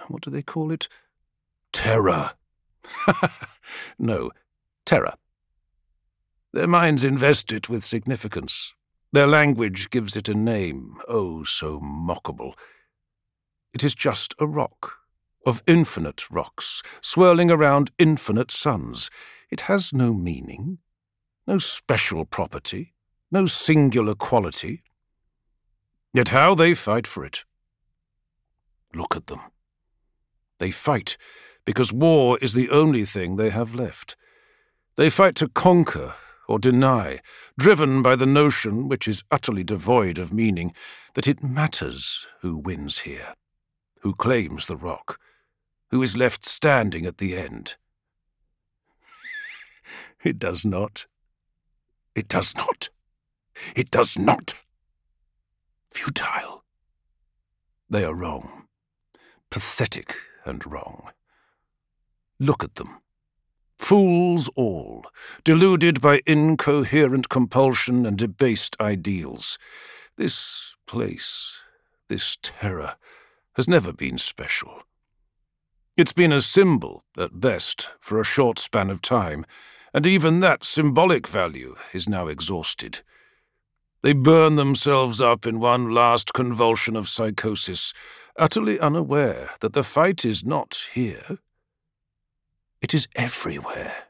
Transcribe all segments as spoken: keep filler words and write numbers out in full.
what do they call it? Terror. No, terror. Their minds invest it with significance. Their language gives it a name, oh, so mockable. It is just a rock, of infinite rocks, swirling around infinite suns. It has no meaning, no special property, no singular quality. Yet how they fight for it. Look at them. They fight because war is the only thing they have left. They fight to conquer or deny, driven by the notion, which is utterly devoid of meaning, that it matters who wins here, who claims the rock, who is left standing at the end. It does not. It does not. It does not. Futile. They are wrong. Pathetic and wrong. Look at them. Fools all, deluded by incoherent compulsion and debased ideals. This place, this terror, has never been special. It's been a symbol, at best, for a short span of time, and even that symbolic value is now exhausted. They burn themselves up in one last convulsion of psychosis, utterly unaware that the fight is not here. It is everywhere.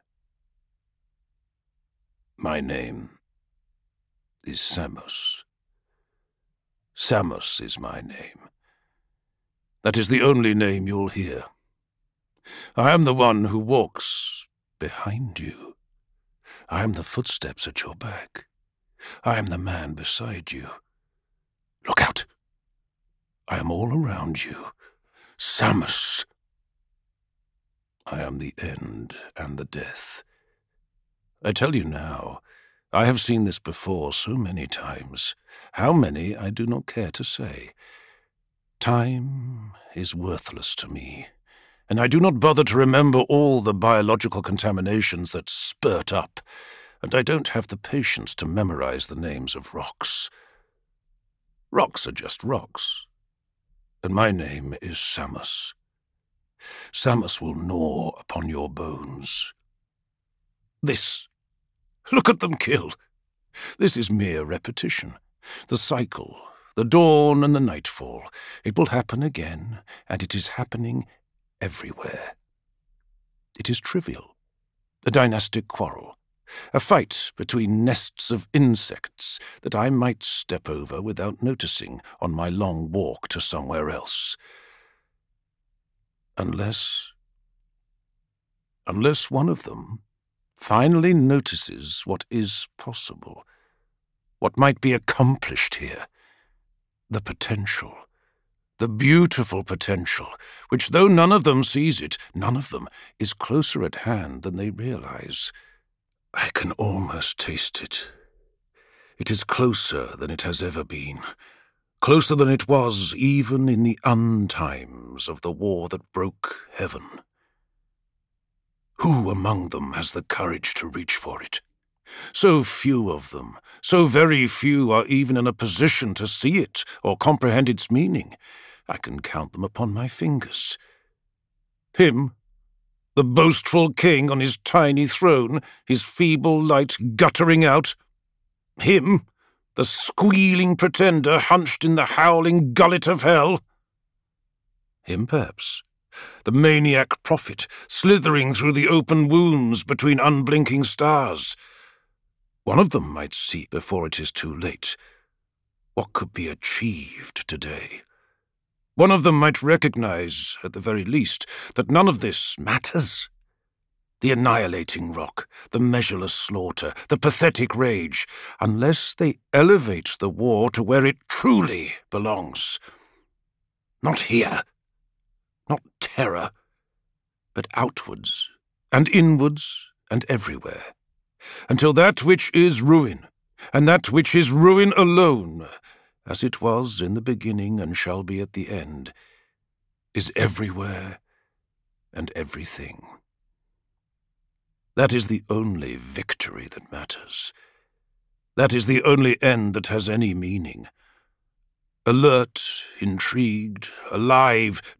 My name is Samos. Samos is my name. That is the only name you'll hear. I am the one who walks behind you. I am the footsteps at your back. I am the man beside you. Look out! I am all around you. Samos. I am the end and the death. I tell you now, I have seen this before so many times. How many I do not care to say. Time is worthless to me, and I do not bother to remember all the biological contaminations that spurt up, and I don't have the patience to memorize the names of rocks. Rocks are just rocks, and my name is Samos. Samos will gnaw upon your bones. This, look at them kill. This is mere repetition. The cycle, the dawn and the nightfall. It will happen again, and it is happening everywhere. It is trivial, a dynastic quarrel, a fight between nests of insects that I might step over without noticing on my long walk to somewhere else. Unless... Unless one of them finally notices what is possible, what might be accomplished here, the potential, the beautiful potential, which, though none of them sees it, none of them is closer at hand than they realize. I can almost taste it. It is closer than it has ever been. Closer than it was even in the untimes of the war that broke heaven. Who among them has the courage to reach for it? So few of them, so very few are even in a position to see it or comprehend its meaning. I can count them upon my fingers. Him, the boastful king on his tiny throne, his feeble light guttering out. Him, the squealing pretender hunched in the howling gullet of hell. Him, perhaps, the maniac prophet slithering through the open wounds between unblinking stars. One of them might see before it is too late what could be achieved today. One of them might recognize, at the very least, that none of this matters. The annihilating rock, the measureless slaughter, the pathetic rage, unless they elevate the war to where it truly belongs. Not here, not terror, but outwards and inwards and everywhere, until that which is ruin, and that which is ruin alone, as it was in the beginning and shall be at the end, is everywhere and everything. That is the only victory that matters. That is the only end that has any meaning. Alert, intrigued, alive,